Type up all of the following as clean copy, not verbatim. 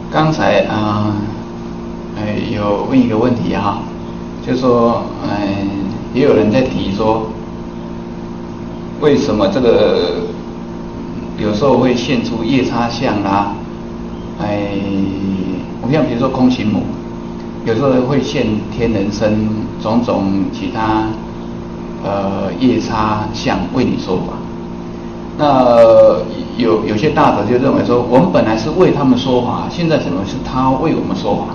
刚才有问一个问题哈，就说也有人在提说，为什么这个有时候会现出夜叉相啦？我们像比如说空行母，有时候会现天人身，种种其他夜叉相为你说法。那有些大德就认为说，我们本来是为他们说法，现在怎么是他为我们说法？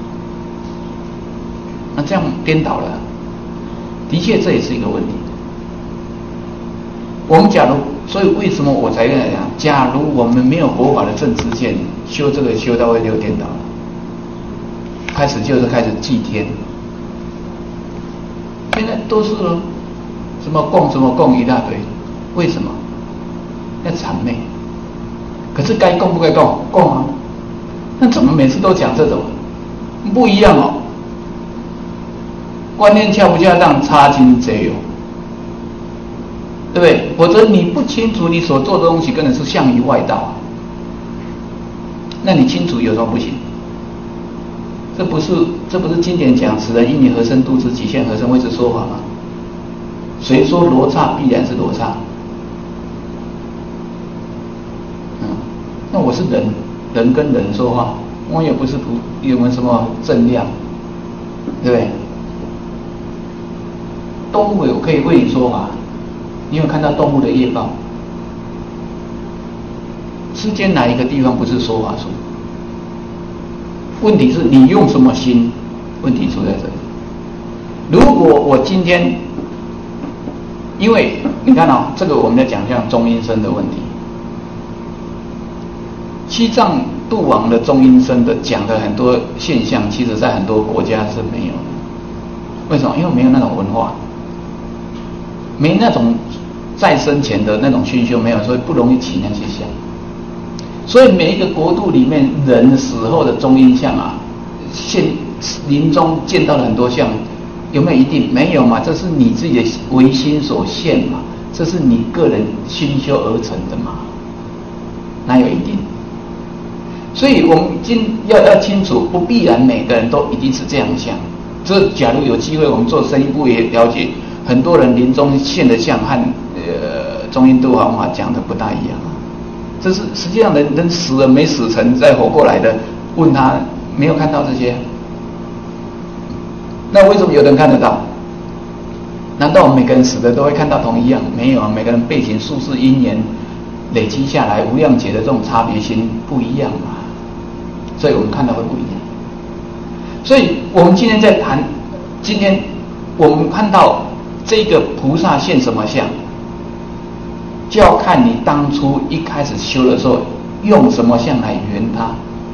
那这样颠倒了，的确这也是一个问题。我们所以为什么我才跟他讲，假如我们没有佛法的正知见，修这个修到会就颠倒了，开始祭天，现在都是什么供一大堆，为什么？要谄媚，可是该供不该供？供啊！那怎么每次都讲这种？不一样哦，观念恰不恰当，差劲贼哦，对不对？否则你不清楚你所做的东西根本是向于外道，那你清楚有什么不行？这不是经典讲此人因你何生度之极限何生谓之说法吗？谁说罗刹必然是罗刹？那我是人跟人说话，我也不是有没有什么正量，对不对？动物可以为你说法，你有看到动物的业报？世间哪一个地方不是说法处？问题是你用什么心？问题出在这里。如果我今天，因为你看这个我们在讲像中阴身的问题。西藏度王的中阴身的讲的很多现象，其实在很多国家是没有的。为什么？因为没有那种文化，没那种在生前的那种熏修没有，所以不容易起那些相。所以每一个国度里面人死后的中阴相临终见到了很多相，有没有一定？没有嘛，这是你自己的唯心所现嘛，这是你个人熏修而成的嘛，哪有一定？所以我们要清楚，不必然每个人都一定是这样想。这假如有机会，我们做深一步也了解，很多人临终现的相和中阴度王法讲的不大一样。这是实际上人死了没死成再活过来的，问他没有看到这些。那为什么有人看得到？难道我们每个人死的都会看到同一样？没有啊，每个人背景、宿世、因缘累积下来，无量劫的这种差别心不一样嘛。所以我们看到会不一样。所以我们今天在谈，今天我们看到这个菩萨现什么相，就要看你当初一开始修的时候用什么相来圆它。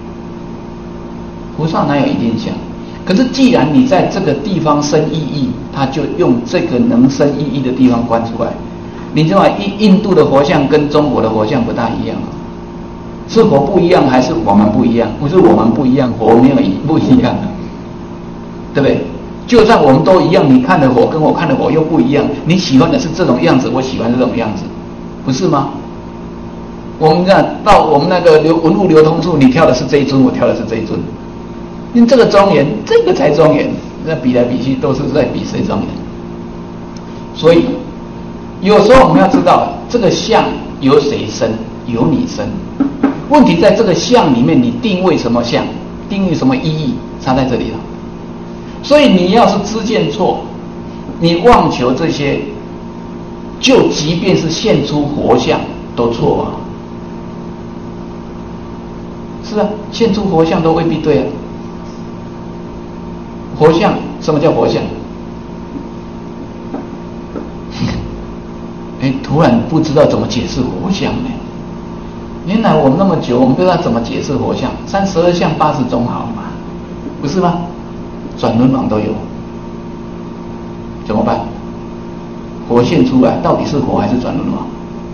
菩萨哪有一定相？可是既然你在这个地方生意义，他就用这个能生意义的地方观出来。你知道印度的佛像跟中国的佛像不大一样啊。是佛不一样还是我们不一样？不是我们不一样，佛没有不一样，对不对？就算我们都一样，你看的佛跟我看的佛又不一样，你喜欢的是这种样子，我喜欢这种样子，不是吗？我们到我们那个文物流通处，你挑的是这一尊，我挑的是这一尊，因为这个庄严，这个才庄严，那比来比去都是在比谁庄严。所以有时候我们要知道，这个相由谁生？由你生。问题在这个相里面，你定位什么相，定位什么意义，差在这里了。所以你要是知见错，你妄求这些，就即便是现出活相都错啊。是啊，现出活相都未必对啊。活相，什么叫活相？突然不知道怎么解释活相呢？原来我们那么久，我们不知道怎么解释活相，32相80种好嘛，不是吗？转轮王都有，怎么办？活现出来，到底是活还是转轮王？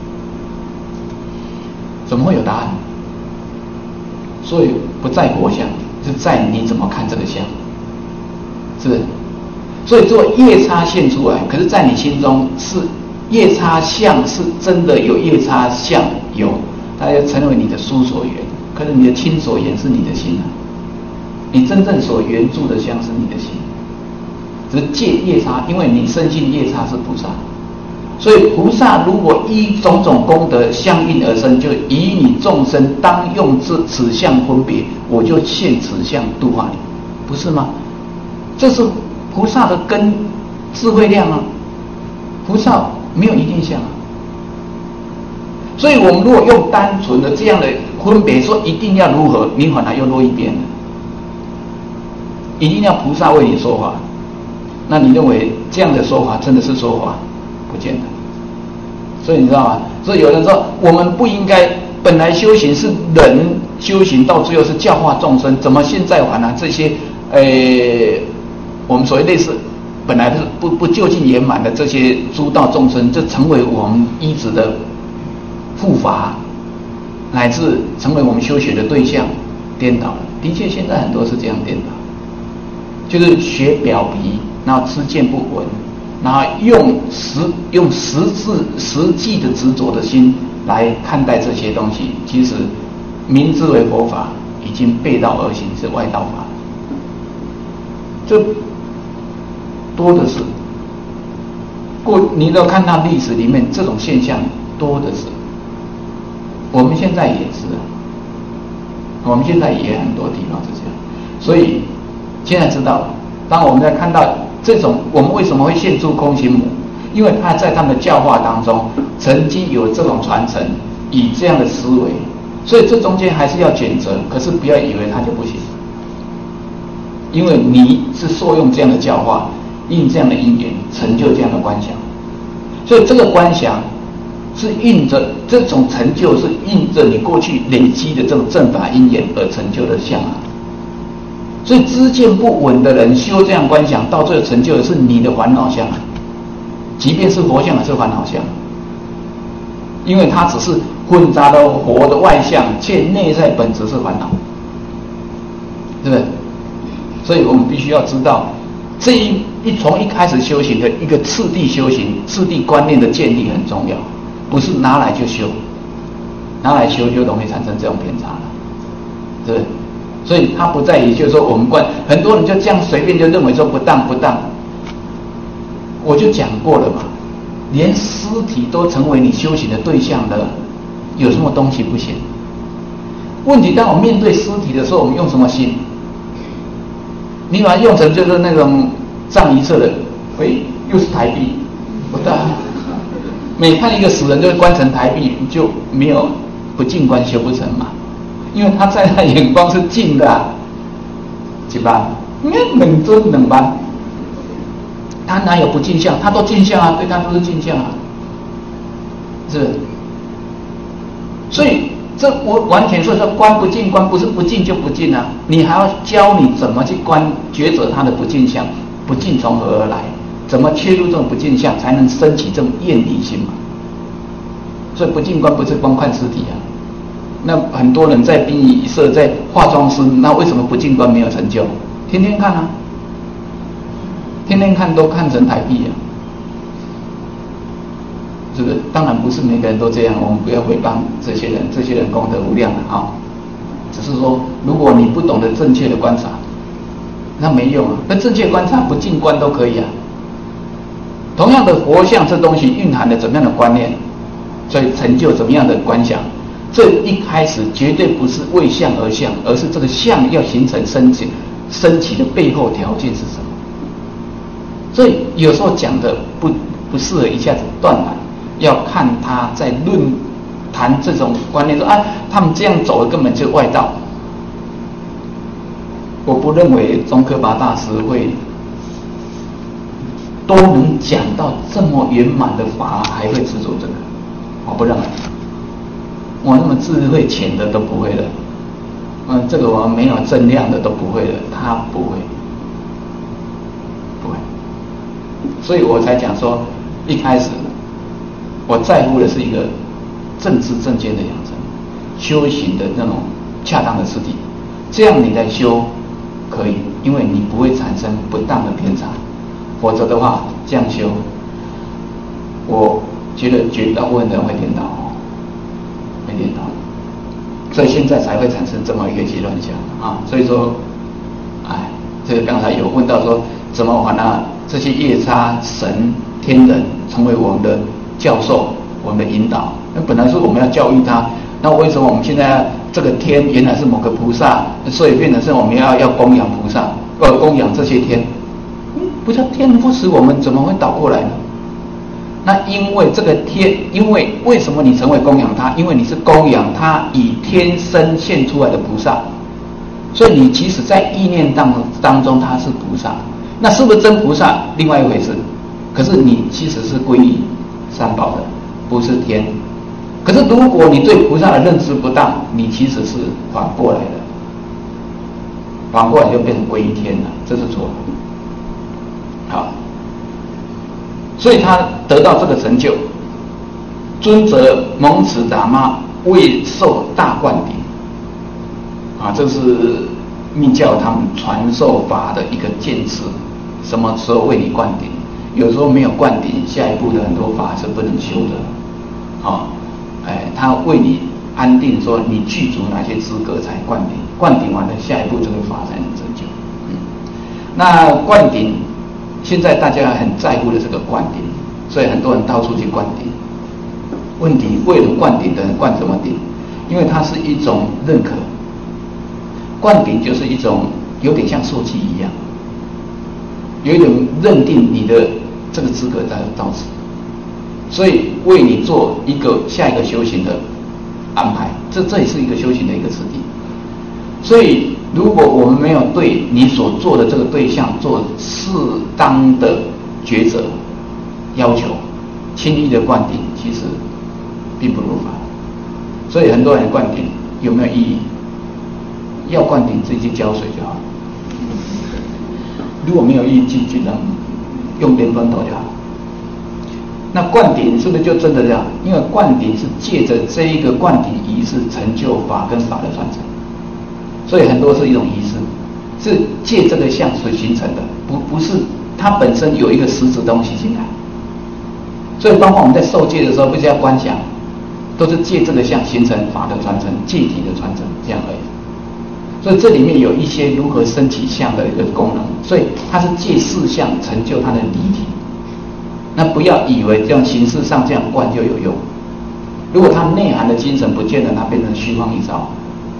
怎么会有答案？所以不在活相，是在你怎么看这个相，是不是？所以做夜叉现出来，可是在你心中是夜叉相，是真的有夜叉相有。它就成为你的书所缘， 可是你的亲所缘是你的心啊，你真正所缘住的相是你的心，只是借夜叉，因为你深信夜叉是菩萨，所以菩萨如果依种种功德相应而生，就以你众生当用此相分别，我就现此相度化你，不是吗？这是菩萨的根智慧量啊，菩萨没有一定相啊。所以我们如果用单纯的这样的分别说一定要如何，你反而又落一边了。一定要菩萨为你说法，那你认为这样的说法真的是说法？不见得。所以你知道吗？所以有人说我们不应该，本来修行是人修行，到最后是教化众生，怎么现在反而这些我们所谓类似本来是不究竟圆满的这些诸道众生，就成为我们依止的护法，乃至成为我们修学的对象，颠倒了。的确，现在很多是这样颠倒，就是学表皮，然后知见不闻，然后用实际的执着的心来看待这些东西，其实明知为佛法，已经背道而行，是外道法。这多的是，你都看到历史里面这种现象多的是。我们现在也是，我们现在也很多地方是这样，所以现在知道了。当我们在看到这种，我们为什么会现出空行母？因为他在他们的教化当中，曾经有这种传承，以这样的思维，所以这中间还是要选择。可是不要以为他就不行，因为你是受用这样的教化，应这样的因缘，成就这样的观想，所以这个观想是印着这种成就，是印着你过去累积的这种正法因缘而成就的相啊。所以知见不稳的人修这样观想，到最后成就的是你的烦恼相，即便是佛像也是烦恼相，因为它只是混杂了佛的外相，且内在本质是烦恼，对不对？所以我们必须要知道，这从一开始修行的一个次第修行、次第观念的建立很重要，不是拿来就修，拿来修就容易产生这种偏差了，对不对？所以它不在于就是说我们很多人就这样随便就认为说不当，我就讲过了嘛，连尸体都成为你修行的对象了，有什么东西不行？问题当我面对尸体的时候，我们用什么心？你把它用成就是那种藏一册的，又是台币，不大。每看一个死人就观成台币，就没有不净观修不成嘛。因为他在他眼光是净的啊，是吧？因为冷尊冷班，他哪有不净相？他都净相啊，对他都是净相啊，是。所以这我完全说观不净，观不是不净就不净啊，你还要教你怎么去观觉者他的不净相，不净从何而来？怎么切入这种不净相，才能升起这种厌离心嘛？所以不净观不是光看尸体啊。那很多人在殡仪社、在化妆师，那为什么不净观没有成就？天天看啊，天天看都看成台币啊，是不是？当然不是每个人都这样，我们不要诽谤这些人，这些人功德无量啊。只是说，如果你不懂得正确的观察，那没用啊。那正确观察不净观都可以啊。同样的佛像这东西蕴含了怎么样的观念，所以成就怎么样的观想。这一开始绝对不是为相而相，而是这个相要形成升起的背后条件是什么？所以有时候讲的不适合一下子断然，要看他在论谈这种观念说他们这样走的根本就外道。我不认为宗喀巴大师会都能讲到这么圆满的法，还会执着这个，我不认为。我那么智慧浅的都不会的，这个我没有正量的都不会的，他不会，所以我才讲说，一开始我在乎的是一个正知正见的养成，修行的那种恰当的次第，这样你在修可以，因为你不会产生不当的偏差，否则的话这样修，我觉得绝大部分人会颠倒。会颠倒， 所以现在才会产生这么一个极乱象啊。所以说，这个刚才有问到说，怎么把这些夜叉、神、天人成为我们的教授、我们的引导？那本来是我们要教育他，那为什么我们现在这个天原来是某个菩萨，所以变成是我们要供养菩萨，供养这些天？不叫天不使我们，怎么会倒过来呢？那因为这个天，为什么你成为供养他？因为你是供养他以天身现出来的菩萨。所以你其实在意念当中他是菩萨，那是不是真菩萨另外一回事？可是你其实是皈依三宝的，不是天。可是如果你对菩萨的认知不当，你其实是反过来的，反过来就变成皈依天了，这是错的。好，所以他得到这个成就，尊者蒙此达玛未受大灌顶。这是密教他们传授法的一个坚持，什么时候为你灌顶？有时候没有灌顶，下一步的很多法是不能修的。他为你安定说你具足哪些资格才灌顶，灌顶完了下一步这个法才能成就。那灌顶现在大家很在乎的这个灌顶，所以很多人到处去灌顶。问题为了灌顶的人灌什么顶？因为它是一种认可。灌顶就是一种有点像受记一样，有一种认定你的这个资格到此，所以为你做下一个修行的安排，这也是一个修行的一个次第。所以如果我们没有对你所做的这个对象做适当的抉择要求，轻易的灌顶其实并不如法。所以很多人灌顶有没有意义？要灌顶自己浇水就好，如果没有意义，就能用莲蓬头就好。那灌顶是不是就真的这样？因为灌顶是借着这一个灌顶仪式成就法跟法的传承，所以很多是一种仪式，是借这个相所形成的，不是它本身有一个实质东西进来。所以包括我们在受戒的时候，不是要观想，都是借这个相形成法的传承、戒体的传承，这样而已。所以这里面有一些如何升起相的一个功能，所以它是借事相成就它的离体。那不要以为这样形式上这样灌就有用，如果它内涵的精神不见了，它变成虚妄一招。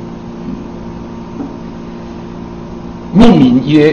命名曰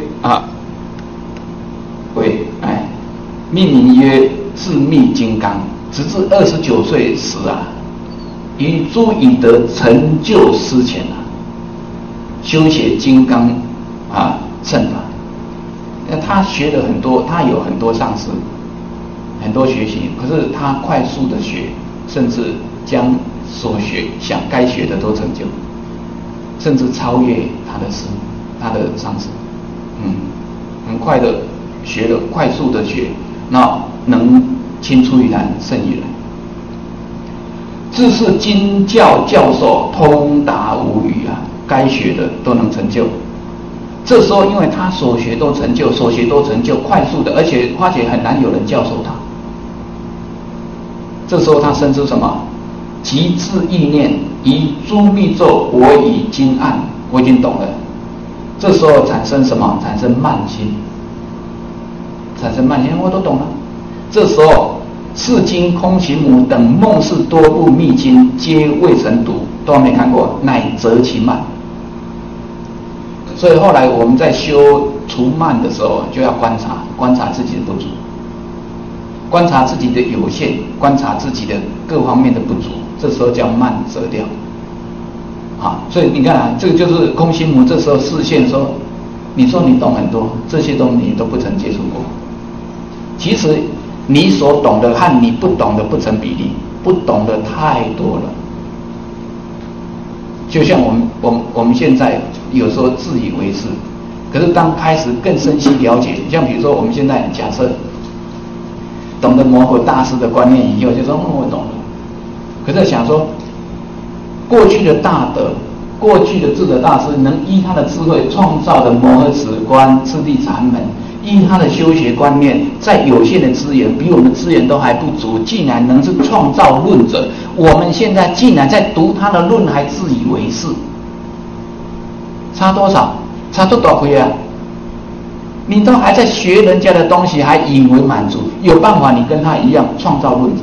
命名曰自密金刚，直至29岁时于诸以德成就师前修学金刚乘法。那他学了很多，他有很多上师，很多学习，可是他快速的学，甚至将所学想该学的都成就，甚至超越他的师，他的上师。很快的学了，快速的学，那能青出于蓝胜于蓝。自是经教教授通达无语该学的都能成就。这时候因为他所学都成就，快速的，而且很难有人教授他。这时候他生出什么？极致意念，以诸密咒我已经暗，我已经懂了。这时候产生什么？产生慢心，我都懂了。这时候四经、空行母等梦识多部密经皆未曾读，都还没看过，乃择其慢。所以后来我们在修除慢的时候，就要观察自己的不足，观察自己的有限，观察自己的各方面的不足，这时候叫慢择掉。所以你看这个就是空行母这时候示现说，你说你懂很多，这些东西你都不曾接触过。其实你所懂的和你不懂的不成比例，不懂的太多了。就像我们现在有时候自以为是，可是当开始更深细了解，像比如说我们现在假设懂得摩诃大师的观念以后，就说我懂了。可是想说，过去的大德，过去的智者大师能依他的智慧创造的摩诃止观、次第禅门， 因他的修学观念，在有限的资源，比我们的资源都还不足，竟然能是创造论者。我们现在竟然在读他的论，还自以为是，差多少？差多少亏啊！你都还在学人家的东西，还以为满足，有办法你跟他一样创造论者？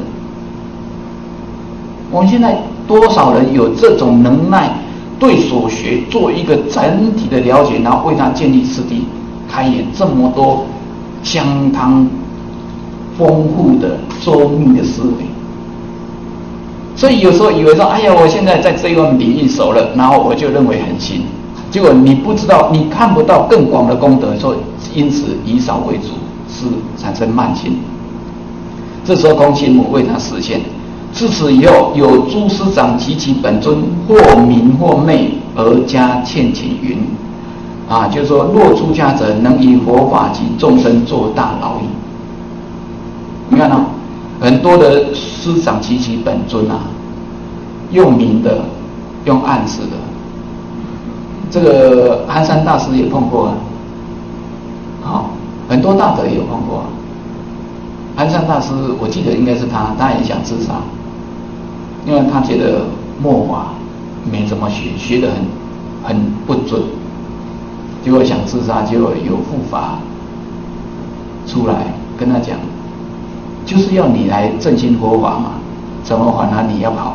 我们现在多少人有这种能耐，对所学做一个整体的了解，然后为他建立次第，开演这么多相当丰富的周密的思维。所以有时候以为说，哎呀，我现在在这个领域熟了，然后我就认为很行。结果你不知道，你看不到更广的功德，说因此以少为主，是产生慢心。这时候空性母为他实现。自此以后，有诸师长及其本尊，或明或昧，而加劝请云：就是说，若出家者能以佛法及众生做大劳役。你看啊，很多的师长及其本尊啊，用明的，用暗示的。这个寒山大师也碰过啊，很多大德也有碰过啊。寒山大师，我记得应该是他也想自杀，因为他觉得末法没怎么学得很不准，结果想自杀，结果有护法出来跟他讲，就是要你来振兴佛法嘛，怎么还他你要跑？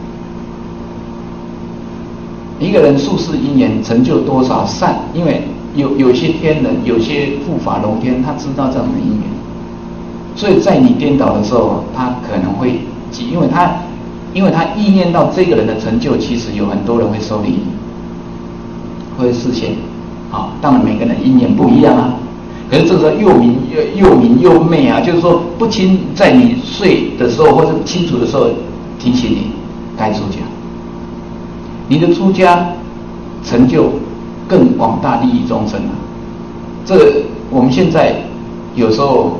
一个人术士因缘成就多少善，因为有些天人，有些护法龙天，他知道这样的因缘，所以在你颠倒的时候，他可能会急，因为他意念到这个人的成就，其实有很多人会受利益，会示现。当然每个人因缘不一样啊，可是这个时候又明又昧啊，就是说不清，在你睡的时候或者清楚的时候提醒你该出家。你的出家成就更广大，利益众生啊！这个我们现在有时候，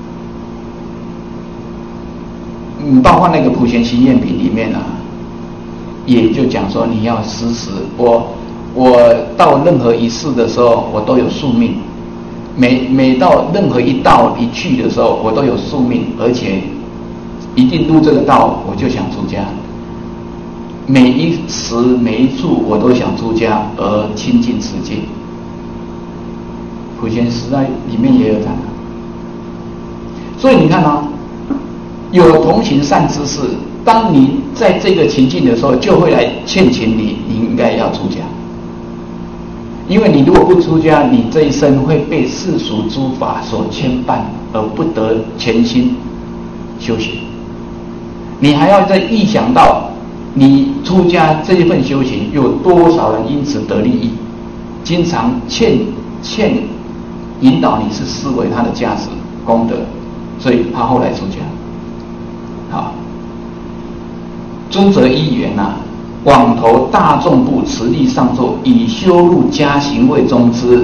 包括那个普贤行愿品里面啊，也就讲说你要时时，我到任何一世的时候，我都有宿命，每到任何一道一去的时候，我都有宿命，而且一定入这个道，我就想出家。每一时每一处我都想出家而亲近世界。普贤时代里面也有讲，所以你看啊，有同行善知识，当你在这个情境的时候，就会来劝请你应该要出家。因为你如果不出家，你这一生会被世俗诸法所牵绊，而不得全心修行。你还要再预想到你出家这一份修行，有多少人因此得利益？经常劝引导你是视为他的价值功德，所以他后来出家。好，尊者一言广投大众部持力上座，以修入家行位中之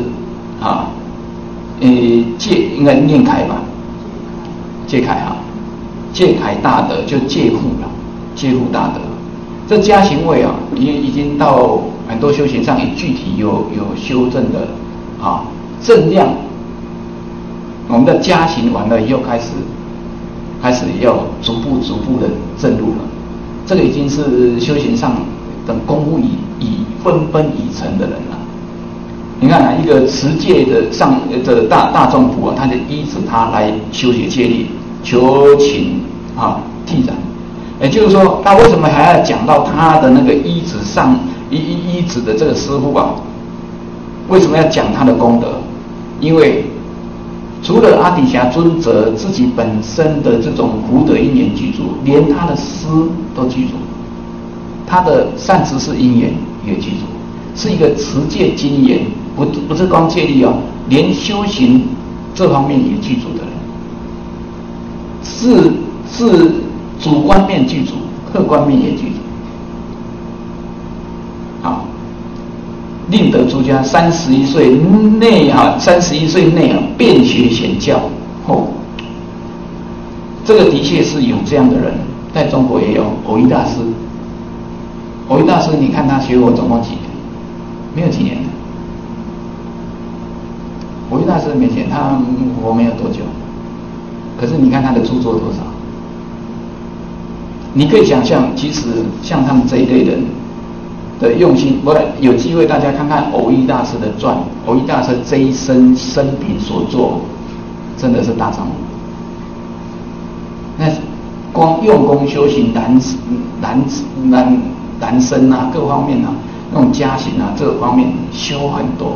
戒，应该念楷吧？戒楷戒楷大德就戒护了，戒护大德。这家行位已经到很多修行上也具体有修正的正量。我们的家行完了以后，开始要逐步的正入了。这个已经是修行上等功夫已纷已成的人了。你看一个持戒的大众部他就依止他来修学戒律，求情剃染。也就是说，他为什么还要讲到他的那个依止的这个师父为什么要讲他的功德？因为除了阿底峡尊者自己本身的这种福德因缘具足，连他的师都具足，他的善知识因缘也具足，是一个持戒精研，不是光戒律连修行这方面也具足的人，是主观面具足，客观面也具足。好，令得出家31岁内31岁内遍学显教。这个的确是有这样的人，在中国也有藕益大师。藕益大师，你看他学佛总共几年？没有几年。 佛一大师没钱，他活没有多久，可是你看他的著作多少？你可以想象，其实像他们这一类人的用心，不然有机会大家看看蕅益大师的传，蕅益大师这一生平所做，真的是大丈夫。那光用功修行男生啊，各方面啊，那种家行啊，这个方面修很多。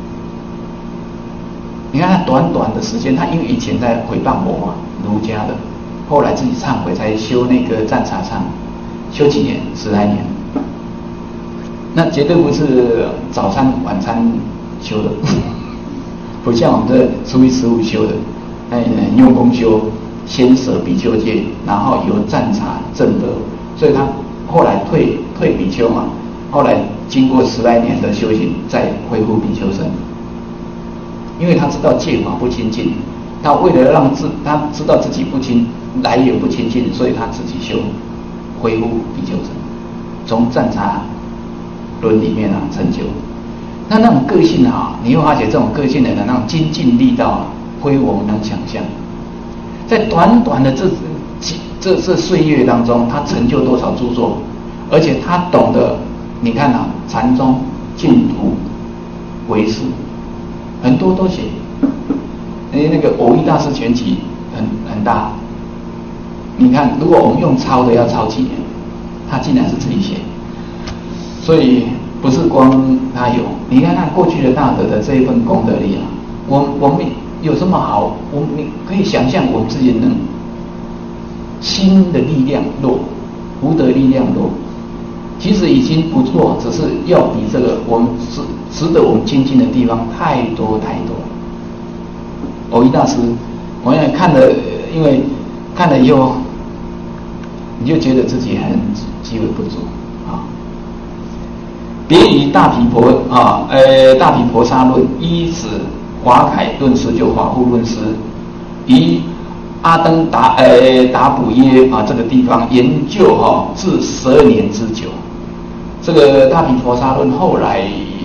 你看他短短的时间，他因为以前在诽谤我嘛，儒家的，后来自己忏悔才修那个占茶禅，修几年，10来年。那绝对不是早餐晚餐修的，不像我们这初一十五修的，用功修，先舍比丘戒，然后由占茶证得，所以他后来退比丘嘛，后来经过10来年的修行，再恢复比丘身。因为他知道戒法不清净，他为了让他知道自己不清来源不清净，所以他自己修恢复比丘身，从占茶论里面成就。那种个性你会发觉这种个性的人那种精进力道非我们能想象。在短短的这岁月当中，他成就多少著作，而且他懂得，你看禅宗、净土、唯识。很多都写，那个蕅益大师全集很大。你看，如果我们用抄的，要抄几年，他竟然是自己写，所以不是光他有。你看看过去的大德的这一份功德力我们有什么好？我们可以想象我们自己能心的力量弱，福德力量弱。其实已经不错，只是要比这个我们值得我们精进的地方太多太多了。蕅益大师，我也看了，因为看了以后，你就觉得自己很机会不足啊。别于大毗婆沙论，依止华凯论师就华护论师，以阿登达卜耶这个地方研究至12年之久。这个大毗婆沙论后来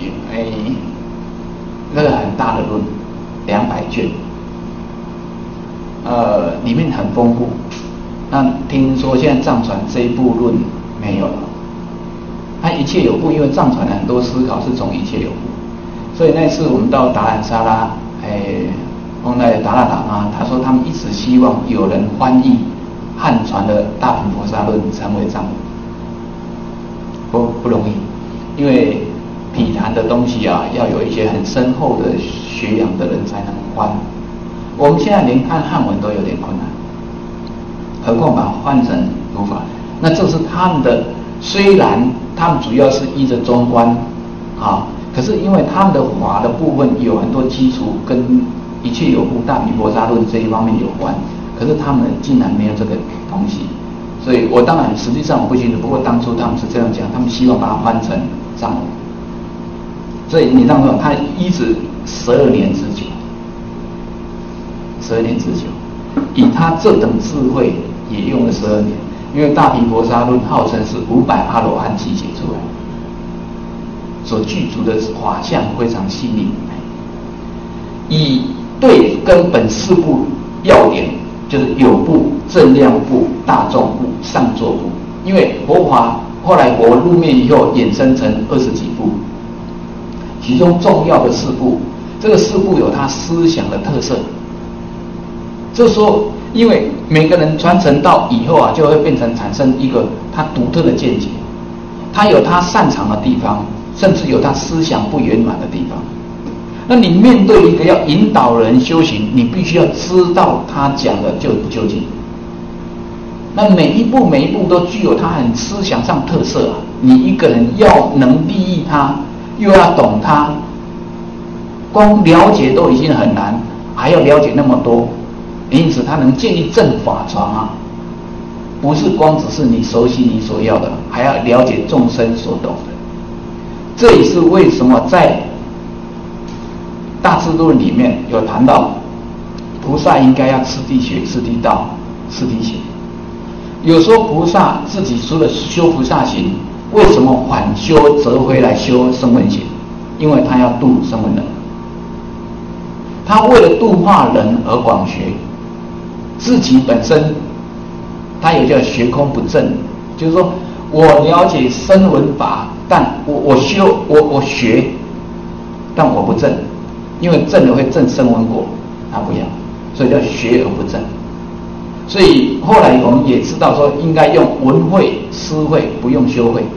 那个很大的论，200卷，里面很丰富。那听说现在藏传这一部论没有了，它一切有部，因为藏传的很多思考是从一切有部，所以那次我们到达兰萨拉，问那达赖喇嘛，他说他们一直希望有人翻译汉传的大毗婆沙论成为藏文。不容易，因为毗昙的东西要有一些很深厚的学养的人才能翻。我们现在连看汉文都有点困难，何况把它翻成儒法。那这是他们的，虽然他们主要是依着中观可是因为他们的法的部分有很多基础跟一切有部大毗婆沙论这一方面有关，可是他们竟然没有这个东西。所以我当然实际上我不清楚，不过当初他们是这样讲，他们希望把它翻成藏文。所以你让我他一直12年之久，12年之久，以他这等智慧也用了12年，因为大毗婆沙论号称是500阿罗汉集结出来，所具足的法相非常细腻，以对根本4部要点。就是有部、正量部、大众部、上座部。因为佛法后来佛入灭以后衍生成20几部，其中重要的4部，这个4部有它思想的特色。就是说，因为每个人传承到以后就会变成产生一个他独特的见解，他有他擅长的地方，甚至有他思想不圆满的地方。那你面对一个要引导人修行，你必须要知道他讲的究不究竟。那每一步都具有他很思想上特色你一个人要能利益他，又要懂他，光了解都已经很难，还要了解那么多。因此他能建立正法床不是光只是你熟悉你所要的，还要了解众生所懂的。这也是为什么在大智度里面有谈到菩萨应该要次第学、次第道、次第行。有说菩萨自己除了修菩萨行，为什么反修折回来修声闻行？因为他要度声闻人。 他为了度化人而广学，自己本身他也叫学空不正，就是说我了解声闻法，但我学，但我不正，因为正了会正声闻果，他不要，所以叫学而不正。所以后来我们也知道说，应该用闻慧、思慧，不用修慧。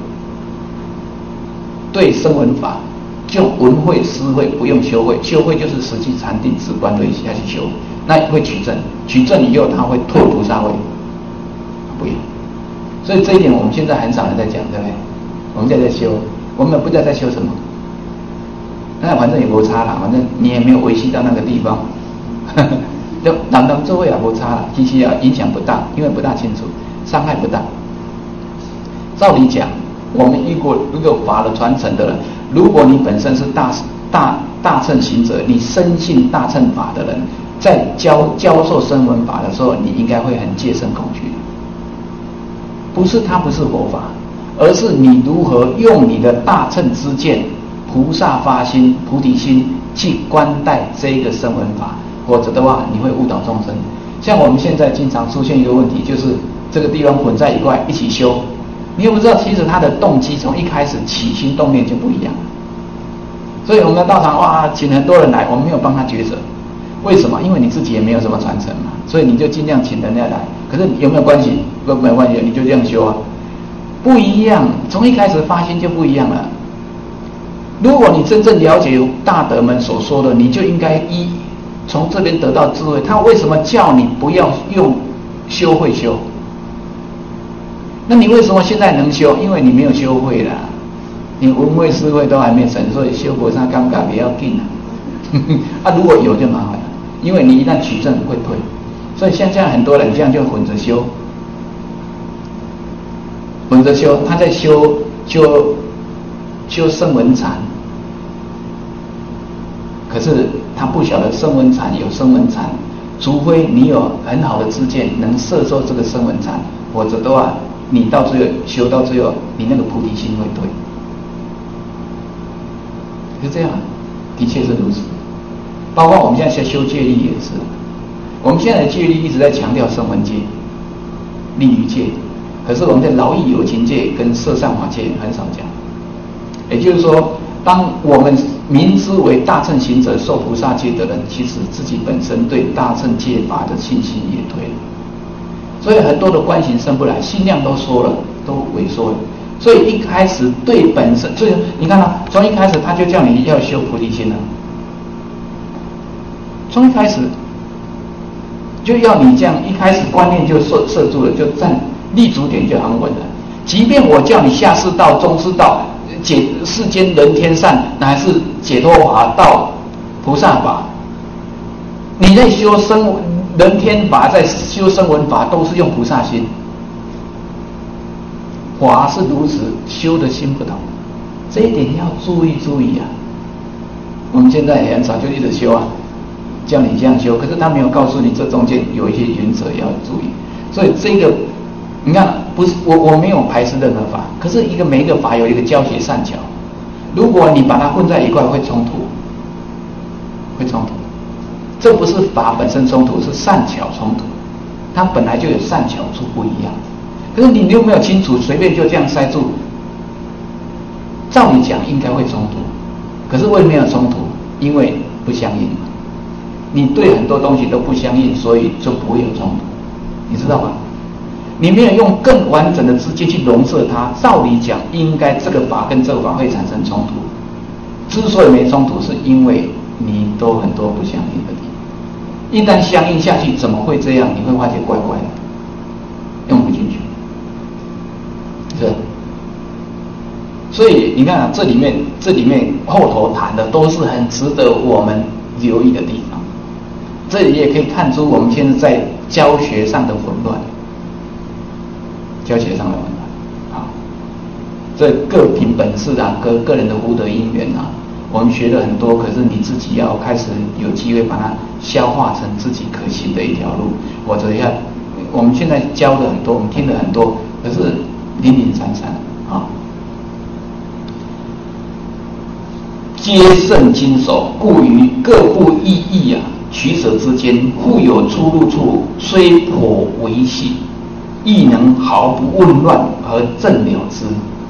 对声闻法，就闻慧、思慧，不用修慧。修慧就是实际禅定、止观对下去修，那会取证，取证以后他会退菩萨位，不用。所以这一点我们现在很少人在讲，对不对？我们现在在修，我们不知道在修什么。那反正也没差啦，反正你也没有维系到那个地方。就人做位也没差了，其实啊影响不大，因为不大清楚，伤害不大。照理讲，我们一个法的传承的人，如果你本身是大乘行者，你深信大乘法的人，在教授声闻法的时候，你应该会很戒慎恐惧。不是它不是佛法，而是你如何用你的大乘知见、菩萨发心、菩提心去观待这个声闻法。否则的话，你会误导众生。像我们现在经常出现一个问题，就是这个地方混在一块一起修，你有没有知道，其实他的动机从一开始起心动念就不一样。所以我们的道场哇，请很多人来，我们没有帮他抉择。为什么？因为你自己也没有什么传承嘛，所以你就尽量请人家来。可是有没有关系？没有关系，你就这样修啊。不一样，从一开始发心就不一样了。如果你真正了解大德们所说的，你就应该从这边得到智慧。他为什么叫你不要用修慧修？那你为什么现在能修？因为你没有修慧啦，你闻慧思慧都还没成，所以修不上尴尬，不要紧啊。如果有就麻烦了，因为你一旦取证会退。所以现在很多人这样就混着修，他在修声闻禅。可是他不晓得声闻禅有声闻禅，除非你有很好的知见，能摄受这个声闻禅，否则的话，你到最后修到最后，你那个菩提心会退。是这样，的确是如此。包括我们现在在修戒律也是，我们现在的戒律一直在强调声闻戒、利欲戒，可是我们在劳逸有情戒跟摄善法戒很少讲。也就是说，当我们明知为大乘行者受菩萨戒的人，其实自己本身对大乘戒法的信心也退了，所以很多的观行生不来，心量都缩了，都萎缩了。所以一开始对本身，所以你看啊，从一开始他就叫你要修菩提心了，从一开始就要你这样，一开始观念就摄住了，就站立足点就很稳了。即便我叫你下士道、中士道、世间人天善，乃是解脱法到菩萨法，你在修人天法，在修声闻法，都是用菩萨心。法是如此，修的心不同，这一点要注意啊。我们现在也很少就一直修啊，叫你这样修，可是他没有告诉你这中间有一些原则要注意。所以这个你看，不是我没有排斥任何法，可是每一个法有一个教学善巧，如果你把它混在一块，会冲突。这不是法本身冲突，是善巧冲突，它本来就有善巧处不一样。可是你有没有清楚，随便就这样塞住？照理讲应该会冲突，可是为什么没有冲突？因为不相应嘛。你对很多东西都不相应，所以就不会有冲突，你知道吗？你没有用更完整的知见去笼摄它，照理讲应该这个法跟这个法会产生冲突。之所以没冲突，是因为你都很多不相应的地方。一旦相应下去，怎么会这样？你会发觉怪怪的，用不进去。是，所以你看啊，这里面后头谈的都是很值得我们留意的地方。这里也可以看出我们现在在教学上的混乱。啊，这各凭本事啊，个人的福德因缘啊，我们学了很多，可是你自己要开始有机会把它消化成自己可行的一条路，或者我们现在教的很多，我们听的很多，可是零零散散啊。 皆胜经手，故于各部意义取舍之间，互有出入处，虽颇微细，亦能毫不混乱而正了之。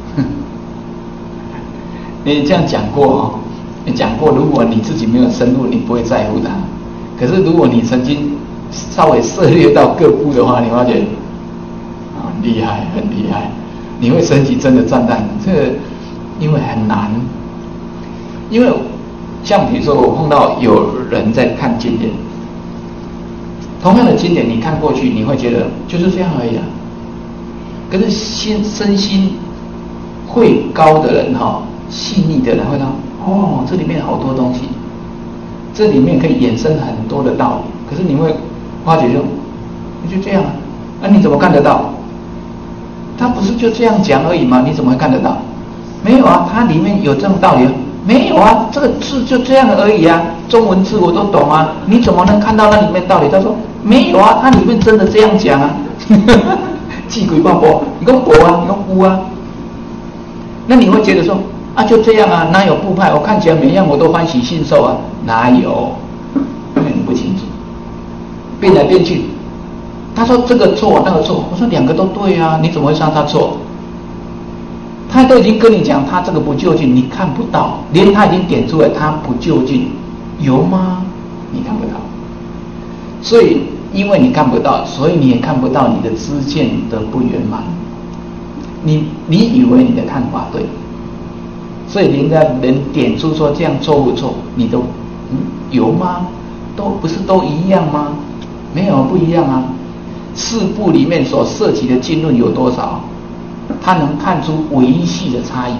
你这样讲过你讲过，如果你自己没有深入，你不会在乎它。可是如果你曾经稍微涉猎到各部的话，你发觉厉害，很厉害，你会升起真的赞叹。这个因为很难，因为像比如说我碰到有人在看经典，同样的经典你看过去，你会觉得就是这样而已可是身心会高的人细腻的人会说这里面好多东西，这里面可以衍生很多的道理。可是你会发觉你就这样你怎么看得到？他不是就这样讲而已吗？你怎么会看得到？没有它里面有这种道理没有这个字就这样而已中文字我都懂你怎么能看到那里面道理？他说没有它里面真的这样讲记鬼报波，你跟博你跟乌那你会觉得说就这样哪有部派？我看起来每样我都欢喜信受哪有？因为你不清楚，变来变去。他说这个错那个错，我说两个都对你怎么会说他错？他都已经跟你讲他这个不究竟，你看不到，连他已经点出来他不究竟，有吗？你看不到。所以因为你看不到，所以你也看不到你的知见的不圆满。你以为你的看法对，所以人家能点出说这样错不错，你都有吗？都不是都一样吗？没有不一样四部里面所涉及的经论有多少？他能看出微细的差异，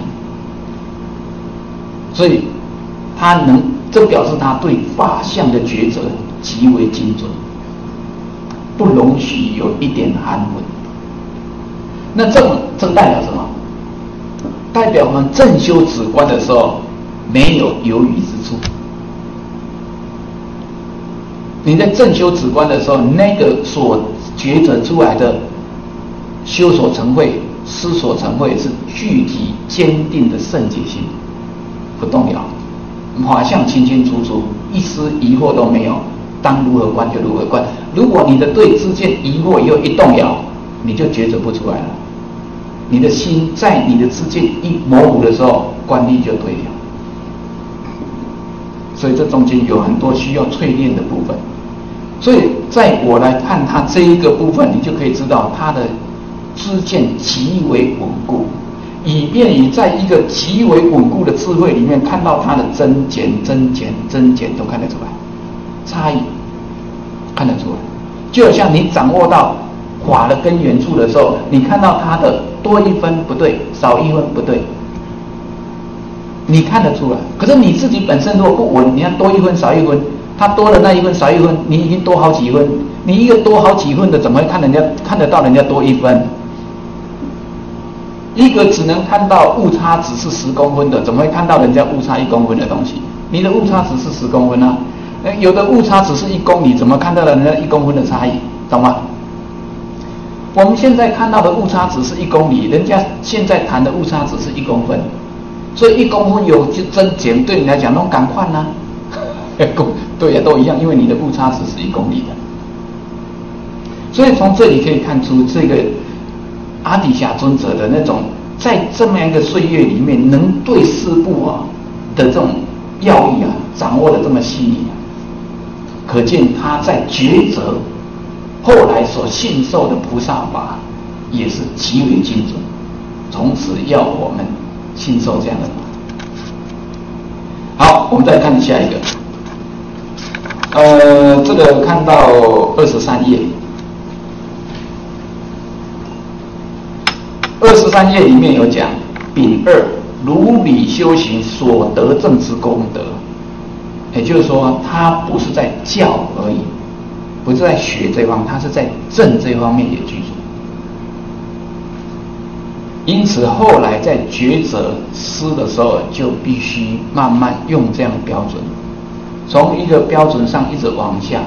所以这表示他对法相的抉择极为精准，不容许有一点含混。那这代表什么？代表我们正修止观的时候没有犹豫之处。你在正修止观的时候，那个所抉择出来的修所成慧、思所成慧是具体坚定的圣洁心，不动摇，法相清清楚楚，一丝疑惑都没有，当如何观就如何观。如果你的对知见疑惑又一动摇，你就抉择不出来了。你的心在你的知见一模糊的时候，观力就退了。所以这中间有很多需要淬炼的部分。所以在我来看他这一个部分，你就可以知道他的知见极为稳固，以便于在一个极为稳固的智慧里面看到他的增减都看得出来，差异看得出来。就好像你掌握到法的根源处的时候，你看到它的多一分不对，少一分不对，你看得出来。可是你自己本身如果不稳，你看多一分少一分，他多了那一分少一分，你已经多好几分，你一个多好几分的怎么会看得到人家多一分？一个只能看到误差只是10公分的，怎么会看到人家误差1公分的东西？你的误差只是10公分有的误差只是1公里，怎么看到人家1公分的差异？懂吗？我们现在看到的误差只是1公里，人家现在谈的误差只是1公分，所以1公分有增减，对你来讲都赶快对呀，都一样，因为你的误差只是1公里的。所以从这里可以看出，这个阿底峡尊者的那种在这么样一个岁月里面，能对四部的这种要义掌握的这么细腻可见他在抉择后来所信受的菩萨法也是极为精准，从此要我们信受这样的法。好，我们再看下一个。这个看到23页，23页里面有讲丙2如理修行所得正之功德，也就是说，他不是在教而已，不是在学这方，他是在正这方面也居住。因此，后来在抉择思的时候，就必须慢慢用这样的标准。从一个标准上一直往下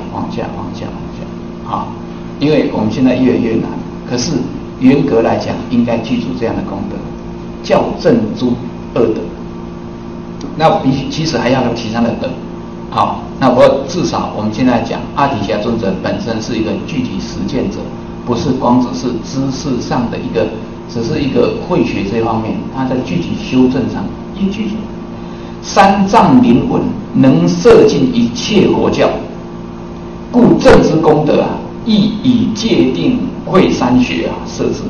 因为我们现在越来越难，可是严格来讲应该记住这样的功德，校正诸恶德。 那其实还要有其他的德。好，那至少我们现在讲阿底峡尊者本身是一个具体实践者，不是光只是知识上的只是一个慧学这方面，他在具体修正上也具体。三藏灵魂能摄尽一切佛教，故正之功德亦以戒定慧三学摄之。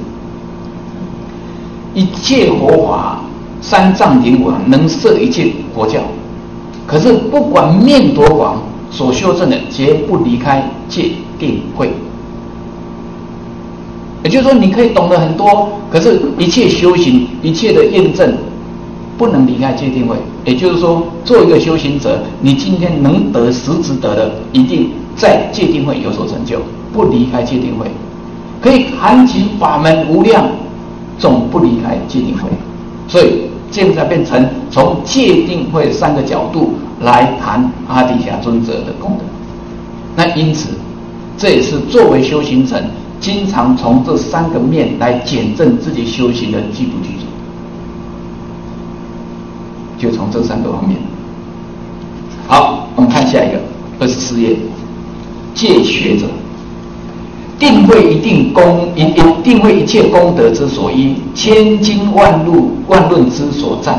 一切佛法，三藏灵魂能摄一切佛教。可是不管面多广，所修正的绝不离开戒定慧。也就是说，你可以懂得很多，可是一切修行、一切的验证，不能离开戒定慧。也就是说，做一个修行者，你今天能得实质得的，一定在戒定慧有所成就，不离开戒定慧。可以含情法门无量，总不离开戒定慧。所以现在变成从戒定慧三个角度来谈阿底峡尊者的功德。那因此，这也是作为修行人经常从这三个面来检证自己修行的具不具足，就从这三个方面。好，我们看下一个24页，戒学者。定慧定慧一切功德之所依，千经万论之所赞。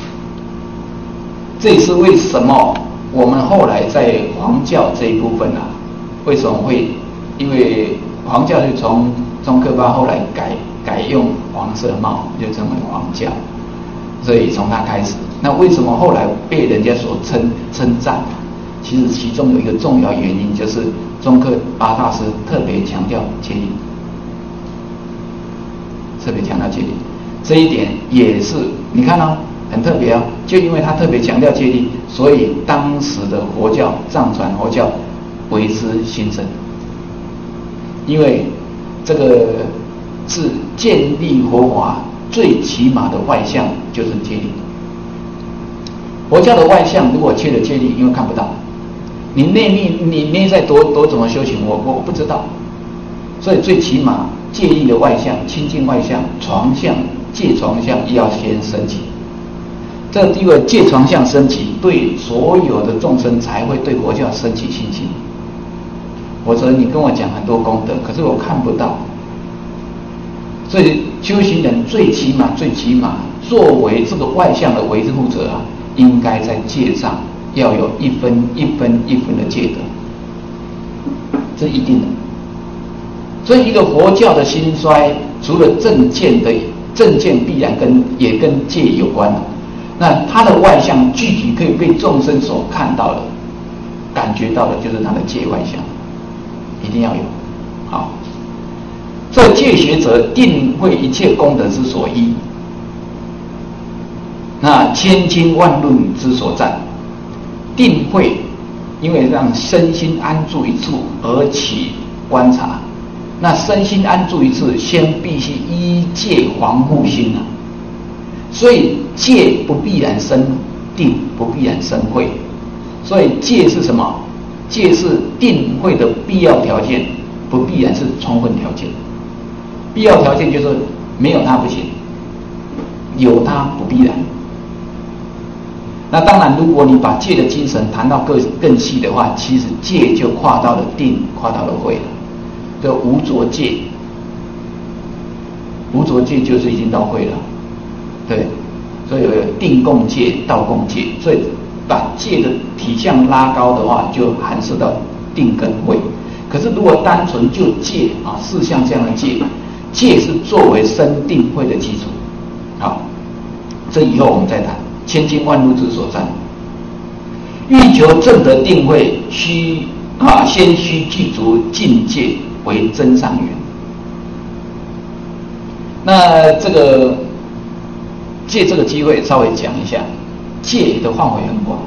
这也是为什么我们后来在黄教这一部分为什么会因为黄教就从宗喀巴后来改用黄色帽，就成为黄教，所以从它开始。那为什么后来被人家所称赞？其实其中有一个重要原因，就是宗喀巴大师特别强调戒律，特别强调戒律，这一点也是你看很特别就因为他特别强调戒律，所以当时的佛教藏传佛教为之兴盛。因为这个是建立佛法最起码的外相就是戒律。佛教的外相如果缺了戒律，因为看不到。你内在多怎么修行，我不知道，所以最起码戒律的外相、清净外相、床相、戒床相要先升起。这个地位戒床相升起，对所有的众生才会对佛教升起信心。否则你跟我讲很多功德，可是我看不到。所以修行人最起码作为这个外相的维护者应该在戒上要有一分的戒德，这一定的。所以一个佛教的兴衰，除了正见必然也跟戒有关那它的外相具体可以被众生所看到的、感觉到的，就是它的戒外相，一定要有。好，这戒学者定慧一切功德之所依，那千经万论之所赞。定慧，因为让身心安住一处而起观察，那身心安住一处，先必须依戒防护心所以戒不必然生定，不必然生慧。所以戒是什么？戒是定慧的必要条件，不必然是充分条件。必要条件就是没有它不行，有它不必然。那当然，如果你把戒的精神谈到更细的话，其实戒就跨到了定，跨到了慧了。这无着戒，无着戒就是已经到慧了。对，所以有定共戒、道共戒，所以把戒的体相拉高的话，就含涉到定跟慧。可是如果单纯就戒四项这样的戒，戒是作为生定慧的基础。好，这以后我们再谈。千经万论之所赞，欲求正得定慧，先须具足境界为真上缘。那这个借这个机会稍微讲一下，戒的范围很广，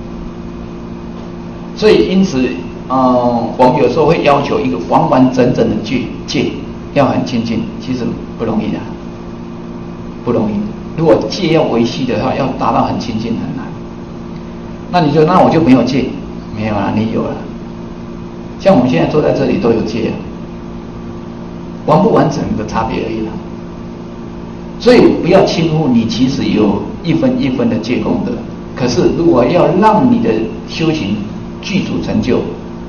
所以因此我们有时候会要求一个完完整整的戒要很清净，其实不容易的，不容易。如果戒要维系的话，要达到很清净很难。那你说，那我就没有戒？没有啦，你有了。像我们现在坐在这里都有戒完不完整的差别而已啦。所以不要轻忽你其实有一分的戒功德， 可是如果要让你的修行具足成就，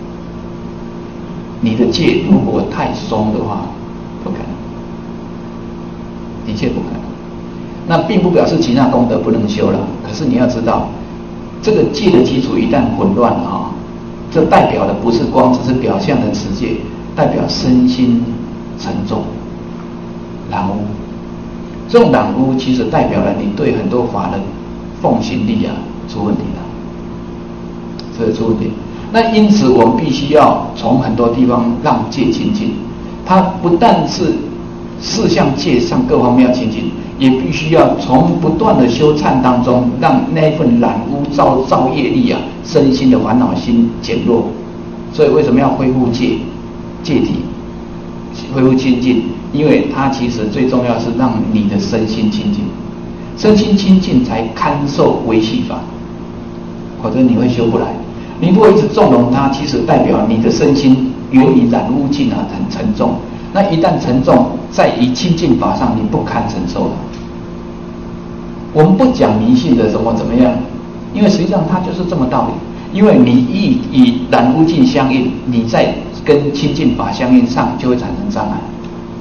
你的戒如果太松的话，不可能，的确不可能。那并不表示其他功德不能修了，可是你要知道，这个戒的基础一旦混乱了啊，这代表的不是光只是表象的持戒，代表身心沉重、染污。这种染污其实代表了你对很多法的奉行力出问题了，这是出问题。那因此我们必须要从很多地方让戒清净，它不但是四项戒上各方面要清净，也必须要从不断的修忏当中，让那一份染污造业力身心的烦恼心减弱。所以为什么要恢复戒体，恢复清净？因为它其实最重要是让你的身心清净，身心清净才堪受维系法，否则你会修不来。你如果一直纵容它，其实代表你的身心由于染污境很沉重。那一旦沉重，在以清净法上你不堪承受了。我们不讲迷信的什么怎么样，因为实际上它就是这么道理。因为你以染污境相应，你在跟清净法相应上就会产生障碍，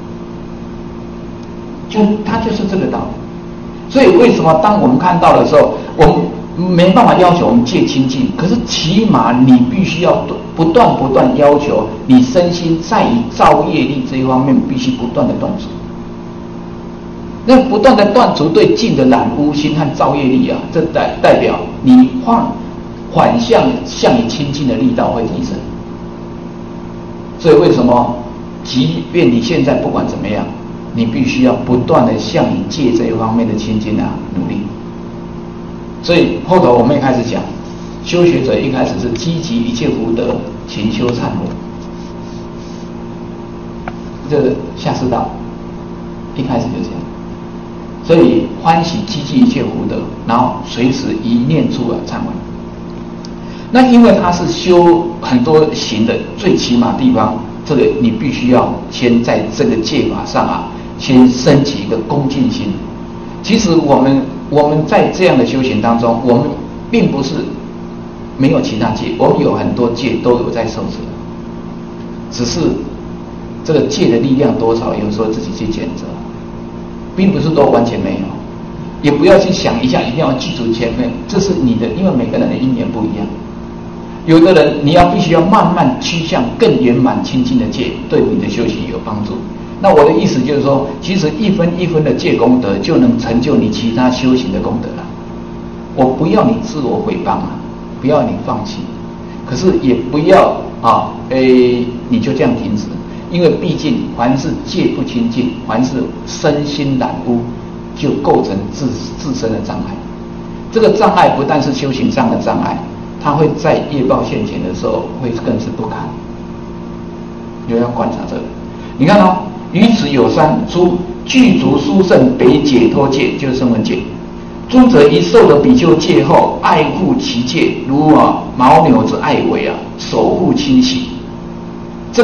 它就是这个道理。所以为什么当我们看到的时候，我们没办法要求我们戒清净，可是起码你必须要不断要求你身心在于造业力这一方面必须不断的断除。那不断的断除对境的染污心和造业力这代表你反向你清净的力道会提升。所以为什么即便你现在不管怎么样，你必须要不断的向你戒这一方面的清净努力。所以后头我们也开始讲，修学者一开始是积极一切福德，勤修忏悔，这个下士道一开始就这样。所以欢喜积极一切福德，然后随时一念处忏悔。那因为它是修很多行的最起码地方，这个你必须要先在这个戒法上先升起一个恭敬心。其实我们在这样的修行当中，我们并不是没有其他戒，我们有很多戒都有在受持，只是这个戒的力量多少，有时候自己去检测，并不是都完全没有。也不要去想一下一定要记住前面，这是你的，因为每个人的因缘不一样。有的人你必须要慢慢趋向更圆满清净的戒，对你的修行有帮助。那我的意思就是说，其实一分一分的戒功德就能成就你其他修行的功德了。我不要你自我毁谤不要你放弃，可是也不要你就这样停止，因为毕竟凡是戒不清净，凡是身心染污，就构成自身的障碍。这个障碍不但是修行上的障碍，它会在业报现前的时候会更是不堪。就要观察这个，你看于此有三：出具足殊胜北解脱戒，就是声闻戒。诸者一受得比丘戒后，爱护其戒，如牦牛之爱尾守护清洗。这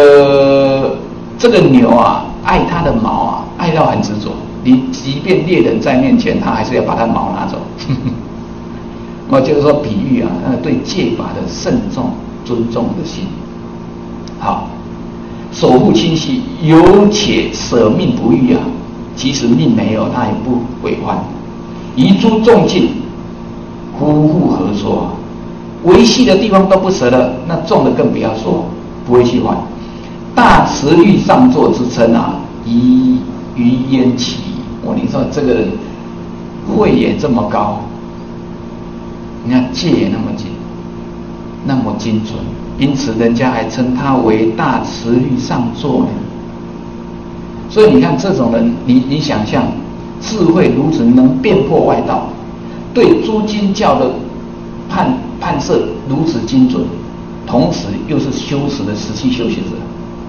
个牛爱它的毛爱到很执着，你即便猎人在面前，他还是要把它毛拿走。我就是说比喻对戒法的慎重尊重的心。好，守护清晰，有且舍命不欲即使命没有，他也不悔欢。遗诸众境，夫复何说维系的地方都不舍了，那重的更不要说，不会去还。大慈欲上座之称宜于焉其你说这个人慧也这么高，你看戒也那么紧，那么精准，因此人家还称他为大慈欲上座呢。所以你看这种人，你想象智慧如此能辨破外道，对诸经教的判摄如此精准，同时又是修持的实际修行者。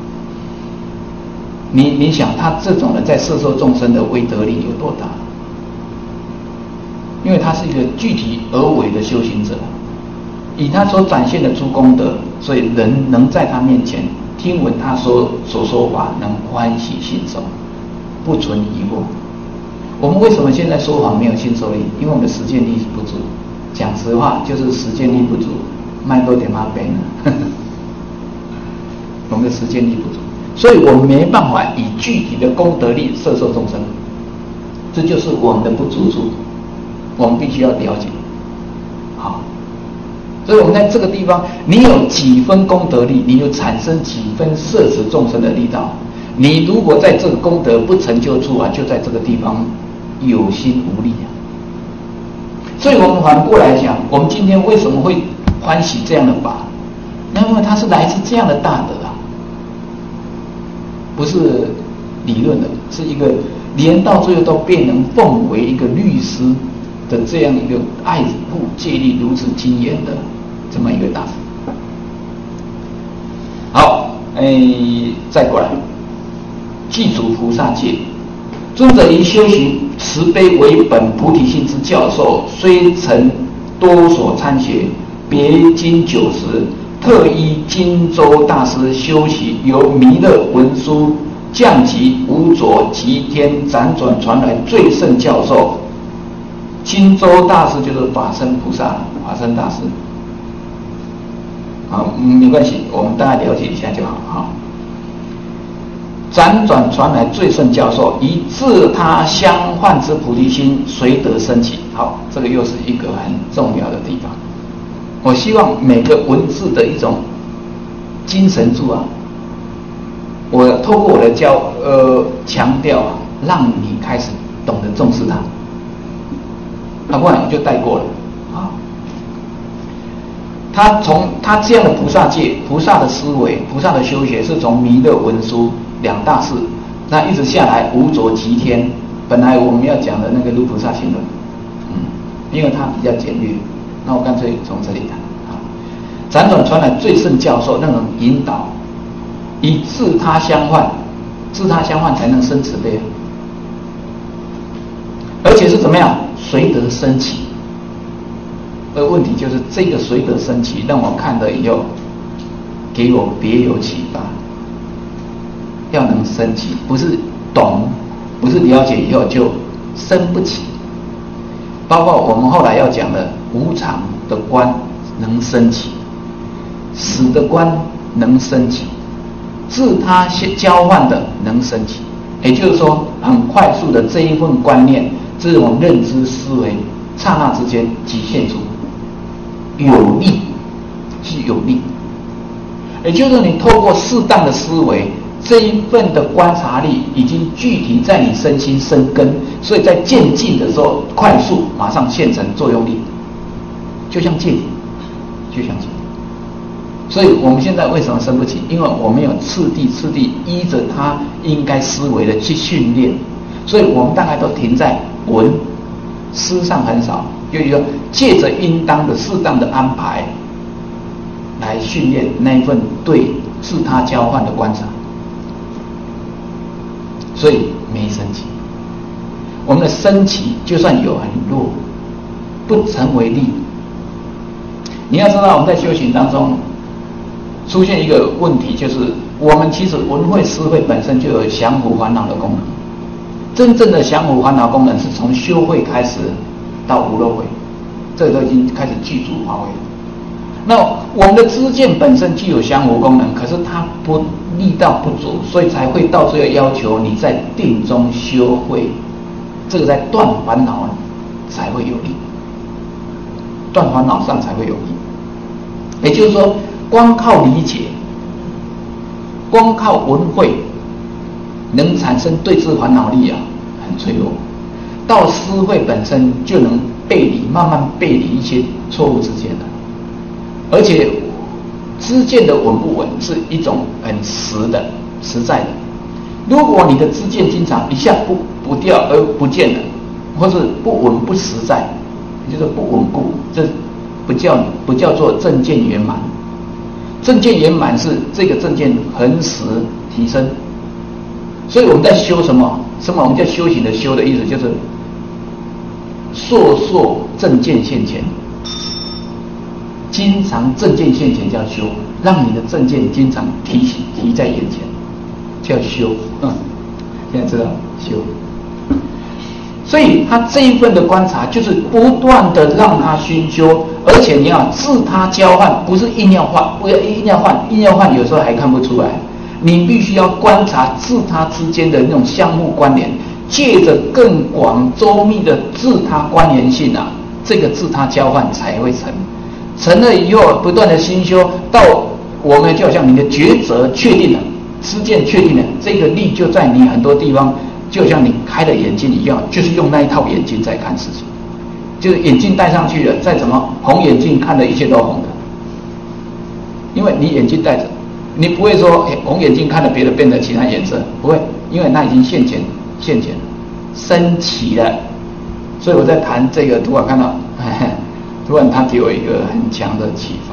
你想他这种人在摄受众生的威德力有多大？因为他是一个具体而为的修行者，以他所展现的诸功德，所以人能在他面前听闻他所说法，能欢喜信受，不存疑惑。我们为什么现在说法没有信受力？因为我们的实践力不足， 讲实话，就是实践力不足，卖多点嘛杯呢。我们的实践力不足，所以我们没办法以具体的功德力摄受众生，这就是我们的不足处，我们必须要了解。好，所以我们在这个地方，你有几分功德力，你就产生几分摄持众生的力道。你如果在这个功德不成就处啊，就在这个地方有心无力啊。所以我们反过来讲，我们今天为什么会欢喜这样的法？那因为它是来自这样的大德啊，不是理论的，是一个连到最后都变成奉为一个律师的这样一个爱护戒律如此精严的这么一个大师。好，再过来，记住菩萨戒。尊者以修行慈悲为本菩提心之教授，虽曾多所参学，别经90，特依荆州大师修习，由弥勒文殊降级无着吉天辗转传来最胜教授。荆州大师就是法身菩萨，法身大师。好，没关系，我们大概了解一下就好。好，辗转传来最胜教授，以自他相换之菩提心，随得升起。好，这个又是一个很重要的地方。我希望每个文字的一种精神柱啊，我透过我的强调啊，让你开始懂得重视它。不然我就带过了啊。他这样的菩萨戒、菩萨的思维、菩萨的修学，是从弥勒文殊两大士，那一直下来无着吉天。本来我们要讲的那个如菩萨行论，因为它比较简略，那我干脆从这里谈啊。辗转传来最胜教授那种引导，以自他相换，自他相换才能生慈悲，而且是怎么样？随得升起。而问题就是这个随得升起，让我看了以后，给我别有启发。要能升起，不是懂，不是了解以后就升不起。包括我们后来要讲的无常的观能升起，死的观能升起，自他交换的能升起。也就是说，很快速的这一份观念，这种认知思维，刹那之间极现出，有力，是有力。也就是说，你透过适当的思维，这一份的观察力已经具体在你身心生根，所以在渐进的时候，快速马上现成作用力，就像戒体，就像戒体。所以我们现在为什么生不起？因为我们有次第依着它应该思维的去训练，所以我们大概都停在闻思上很少，就是说借着应当的适当的安排来训练那一份对自他交换的观察，所以没升起。我们的升起就算有很弱，不成为力。你要知道，我们在修行当中出现一个问题，就是我们其实闻慧思慧本身就有降伏烦恼的功能。真正的降伏烦恼功能是从修慧开始到无漏慧，这个都已经开始具足发挥了。那我们的知见本身具有降伏功能，可是它力道不足，所以才会到最后要求你在定中修慧，这个在断烦恼才会有力，断烦恼上才会有力。也就是说，光靠理解，光靠闻慧，能产生对治烦恼力啊，很脆弱。到思慧本身就能背离，慢慢背离一些错误知见的，而且知见的稳不稳是一种很实在的。如果你的知见经常一下不掉而不见了，或是不稳不实在，也就是不稳固，这不叫做正见圆满。正见圆满是这个正见恒时提升。所以我们在修什么？我们叫修行的修的意思就是烁正见现前，经常正见现前叫修，让你的正见经常提在眼前，叫修。现在知道修。 所以他这一份的观察就是不断的让他熏修，而且你要自他交换，不是硬要换，不要硬要换，硬要换有时候还看不出来。你必须要观察自他之间的那种相互关联，借着更广周密的自他关联性啊，这个自他交换才会成。成了以后，不断的熏修，到我们就好像你的抉择确定了，知见确定了，这个力就在你很多地方。就像你开了眼睛一样，就是用那一套眼睛在看事情，就是眼镜戴上去了，再怎么红眼镜看的一切都红的，因为你眼镜戴着，你不会说红眼镜看了别的变得其他颜色，不会，因为那已经现前升起了。所以我在谈这个，突然看到，突然他给我一个很强的启发。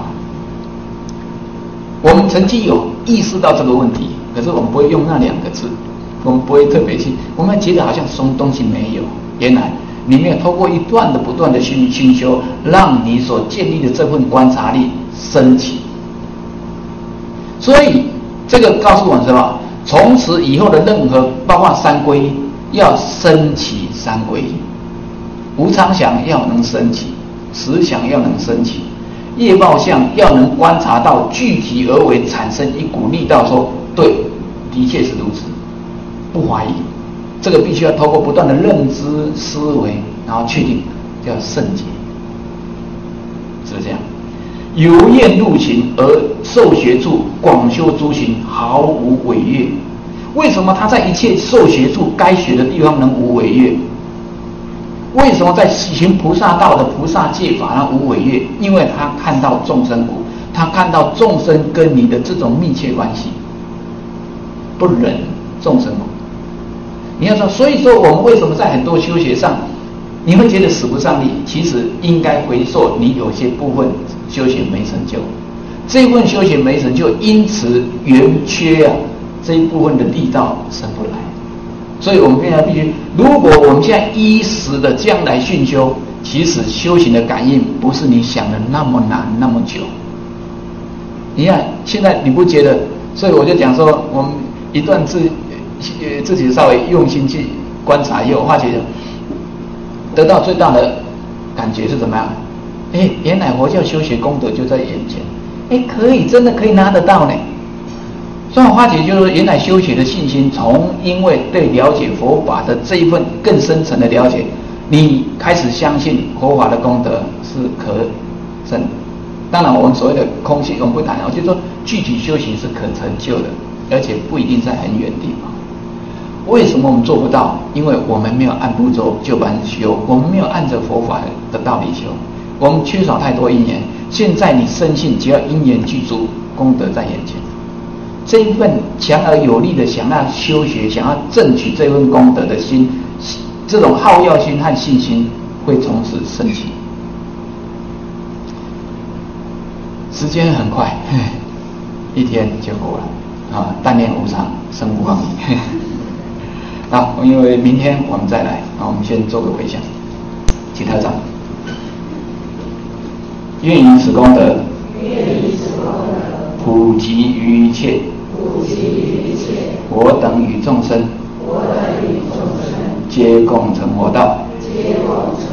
我们曾经有意识到这个问题，可是我们不会用那两个字。我们不会特别去，我们觉得好像什么东西没有。原来你没有透过不断的熏修，让你所建立的这份观察力升起。所以这个告诉我们什么？从此以后的任何，包括三皈依，要升起三皈依。无常想要能升起，实想要能升起，业报相要能观察到具体而为，产生一股力道说，对，的确是如此。不怀疑，这个必须要透过不断的认知思维，然后确定，叫圣洁，是这样。由厌入情而受学处，广修诸行，毫无违越。为什么他在一切受学处该学的地方能无违越？为什么在行菩萨道的菩萨戒法上无违越？因为他看到众生苦，他看到众生跟你的这种密切关系，不忍众生苦。你要说，所以说我们为什么在很多修学上，你会觉得使不上力？其实应该回溯你有些部分修行没成就，这一部分修行没成就，因此圆缺啊，这一部分的力道生不来。所以我们现在必须，如果我们现在依时的这样来训修，其实修行的感应不是你想的那么难那么久。你看现在你不觉得？所以我就讲说，我们一段自己稍微用心去观察以后，发觉得到最大的感觉是怎么样？原来佛教修学功德就在眼前，可以真的可以拿得到呢。所以我发觉就是原来修学的信心，因为对了解佛法的这一份更深层的了解，你开始相信佛法的功德是可证的。当然我们所谓的空性我们不谈，我就说具体修行是可成就的，而且不一定在很远的地方。为什么我们做不到？因为我们没有按部就班修，我们没有按着佛法的道理修，我们缺少太多因缘。现在你深信，只要因缘具足，功德在眼前。这一份强而有力的想要修学、想要争取这份功德的心，这种好乐心和信心会从此升起。时间很快，一天就过了啊！但愿无常，生无妄语。好，因为明天我们再来，我们先做个回向，请台长。愿以此功德，普及于一切，我等与众生，皆共成佛道。